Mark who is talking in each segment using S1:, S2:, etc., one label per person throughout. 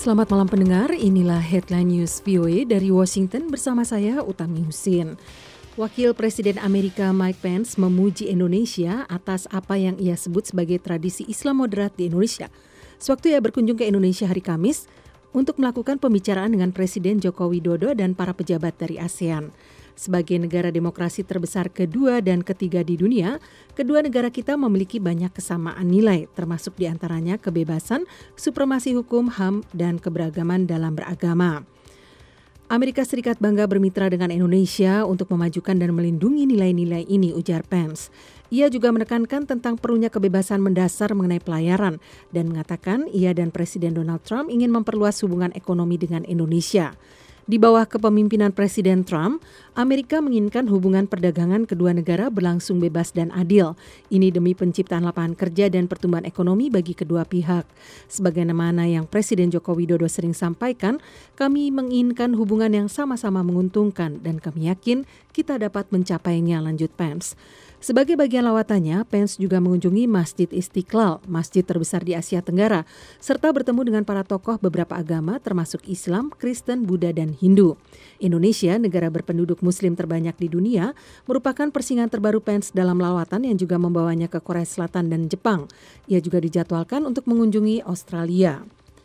S1: Selamat malam pendengar, inilah Headline News VOA dari Washington bersama saya Utami Husin. Wakil Presiden Amerika Mike Pence memuji Indonesia atas apa yang ia sebut sebagai tradisi Islam moderat di Indonesia. Sewaktu ia berkunjung ke Indonesia hari Kamis untuk melakukan pembicaraan dengan Presiden Joko Widodo dan para pejabat dari ASEAN. Sebagai negara demokrasi terbesar kedua dan ketiga di dunia, kedua negara kita memiliki banyak kesamaan nilai, termasuk diantaranya kebebasan, supremasi hukum, HAM, dan keberagaman dalam beragama. Amerika Serikat bangga bermitra dengan Indonesia untuk memajukan dan melindungi nilai-nilai ini, ujar Pence. Ia juga menekankan tentang perlunya kebebasan mendasar mengenai pelayaran dan mengatakan ia dan Presiden Donald Trump ingin memperluas hubungan ekonomi dengan Indonesia. Di bawah kepemimpinan Presiden Trump, Amerika menginginkan hubungan perdagangan kedua negara berlangsung bebas dan adil. Ini demi penciptaan lapangan kerja dan pertumbuhan ekonomi bagi kedua pihak. Sebagaimana yang Presiden Joko Widodo sering sampaikan, kami menginginkan hubungan yang sama-sama menguntungkan dan kami yakin kita dapat mencapainya, lanjut Pence. Sebagai bagian lawatannya, Pence juga mengunjungi Masjid Istiqlal, masjid terbesar di Asia Tenggara, serta bertemu dengan para tokoh beberapa agama termasuk Islam, Kristen, Buddha, dan Hindu. Indonesia, negara berpenduduk Muslim terbanyak di dunia, merupakan persinggahan terbaru Pence dalam lawatan yang juga membawanya ke Korea Selatan dan Jepang. Ia juga dijadwalkan untuk mengunjungi Australia.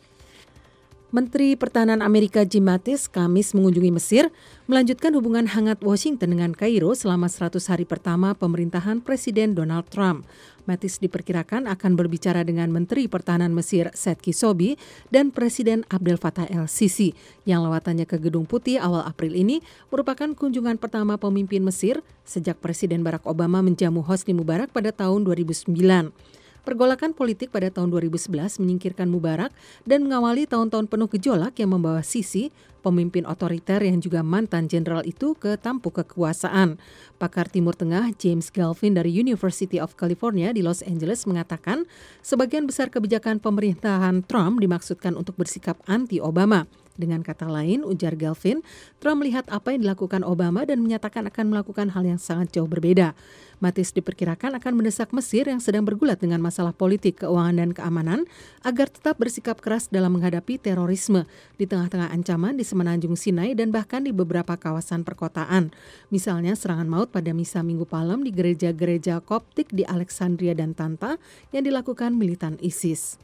S1: Menteri Pertahanan Amerika Jim Mattis Kamis mengunjungi Mesir, melanjutkan hubungan hangat Washington dengan Kairo selama 100 hari pertama pemerintahan Presiden Donald Trump. Mattis diperkirakan akan berbicara dengan Menteri Pertahanan Mesir Saad Kishoubi dan Presiden Abdel Fattah el-Sisi, yang lawatannya ke Gedung Putih awal April ini merupakan kunjungan pertama pemimpin Mesir sejak Presiden Barack Obama menjamu Hosni Mubarak pada tahun 2009. Pergolakan politik pada tahun 2011 menyingkirkan Mubarak dan mengawali tahun-tahun penuh gejolak yang membawa Sisi, pemimpin otoriter yang juga mantan jenderal itu, ke tampuk kekuasaan. Pakar Timur Tengah James Galvin dari University of California di Los Angeles mengatakan sebagian besar kebijakan pemerintahan Trump dimaksudkan untuk bersikap anti-Obama. Dengan kata lain, ujar Galvin, Trump melihat apa yang dilakukan Obama dan menyatakan akan melakukan hal yang sangat jauh berbeda. Mattis diperkirakan akan mendesak Mesir yang sedang bergulat dengan masalah politik, keuangan, dan keamanan agar tetap bersikap keras dalam menghadapi terorisme di tengah-tengah ancaman di Semenanjung Sinai dan bahkan di beberapa kawasan perkotaan. Misalnya serangan maut pada Misa Minggu Palem di gereja-gereja Koptik di Alexandria dan Tanta yang dilakukan militan ISIS.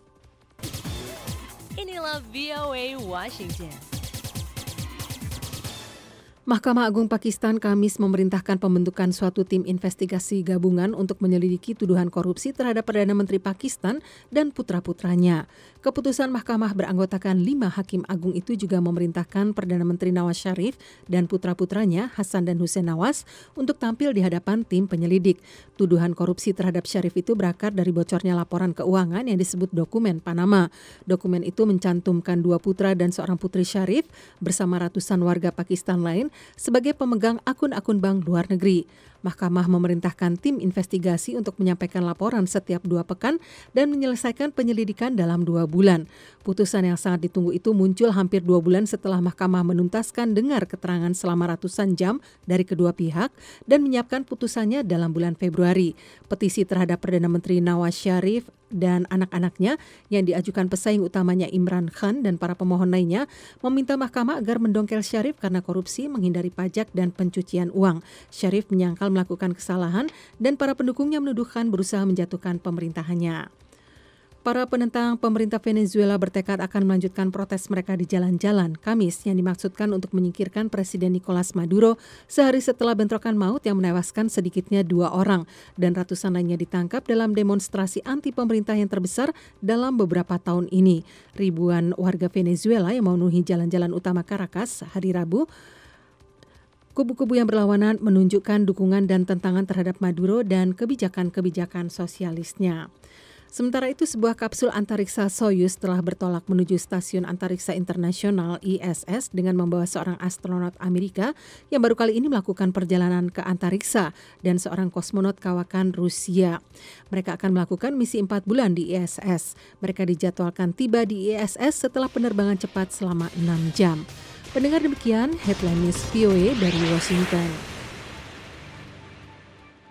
S2: Inilah VOA Washington.
S1: Mahkamah Agung Pakistan Kamis memerintahkan pembentukan suatu tim investigasi gabungan untuk menyelidiki tuduhan korupsi terhadap Perdana Menteri Pakistan dan putra-putranya. Keputusan mahkamah beranggotakan 5 hakim agung itu juga memerintahkan Perdana Menteri Nawaz Sharif dan putra-putranya Hasan dan Hussein Nawaz untuk tampil di hadapan tim penyelidik. Tuduhan korupsi terhadap Sharif itu berakar dari bocornya laporan keuangan yang disebut dokumen Panama. Dokumen itu mencantumkan 2 putra dan seorang putri Sharif bersama ratusan warga Pakistan lain sebagai pemegang akun-akun bank luar negeri. Mahkamah memerintahkan tim investigasi untuk menyampaikan laporan setiap 2 pekan dan menyelesaikan penyelidikan dalam 2 bulan. Putusan yang sangat ditunggu itu muncul hampir 2 bulan setelah mahkamah menuntaskan dengar keterangan selama ratusan jam dari kedua pihak dan menyiapkan putusannya dalam bulan Februari. Petisi terhadap Perdana Menteri Nawaz Sharif dan anak-anaknya yang diajukan pesaing utamanya Imran Khan dan para pemohon lainnya meminta mahkamah agar mendongkel Sharif karena korupsi, menghindari pajak, dan pencucian uang. Sharif menyangkal melakukan kesalahan dan para pendukungnya menuduhkan berusaha menjatuhkan pemerintahannya. Para penentang pemerintah Venezuela bertekad akan melanjutkan protes mereka di jalan-jalan Kamis yang dimaksudkan untuk menyingkirkan Presiden Nicolas Maduro sehari setelah bentrokan maut yang menewaskan sedikitnya 2 orang dan ratusan lainnya ditangkap dalam demonstrasi anti pemerintah yang terbesar dalam beberapa tahun ini. Ribuan warga Venezuela yang memenuhi jalan-jalan utama Caracas hari Rabu. Kubu-kubu yang berlawanan menunjukkan dukungan dan tentangan terhadap Maduro dan kebijakan-kebijakan sosialisnya. Sementara itu, sebuah kapsul antariksa Soyuz telah bertolak menuju Stasiun Antariksa Internasional ISS dengan membawa seorang astronot Amerika yang baru kali ini melakukan perjalanan ke antariksa dan seorang kosmonot kawakan Rusia. Mereka akan melakukan misi 4 bulan di ISS. Mereka dijadwalkan tiba di ISS setelah penerbangan cepat selama 6 jam. Pendengar, demikian Headline News VOA dari Washington.